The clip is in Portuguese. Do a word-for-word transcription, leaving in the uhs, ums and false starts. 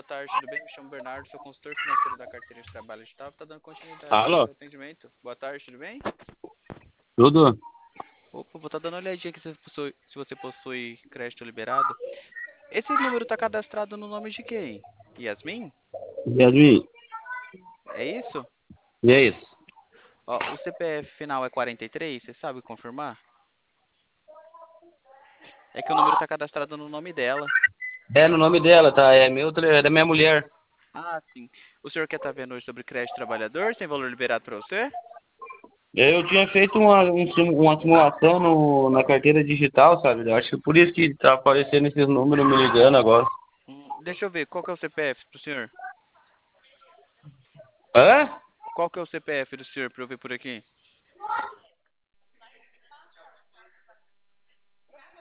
Boa tarde, tudo bem? Me chamo Bernardo, sou consultor financeiro da carteira de trabalho digital. Tá dando continuidade aqui no Alô? seu atendimento. Boa tarde, tudo bem? Tudo? Opa, vou estar dando uma olhadinha aqui se você possui, se você possui crédito liberado. Esse número está cadastrado no nome de quem? Yasmin? Yasmin, É isso? e é isso? Ó, o C P F final é quarenta e três, você sabe confirmar? É que o número está cadastrado no nome dela. É no nome dela, tá? É meu, tele- é da minha mulher. Ah, sim. O senhor quer estar vendo hoje sobre crédito trabalhador? Tem valor liberado para você? Eu tinha feito uma, um sim- uma simulação no, na carteira digital, sabe? Eu acho que por isso que tá aparecendo esses números me ligando agora. Hum, deixa eu ver, qual que é o C P F pro senhor? Hã? Qual que é o C P F do senhor para eu ver por aqui?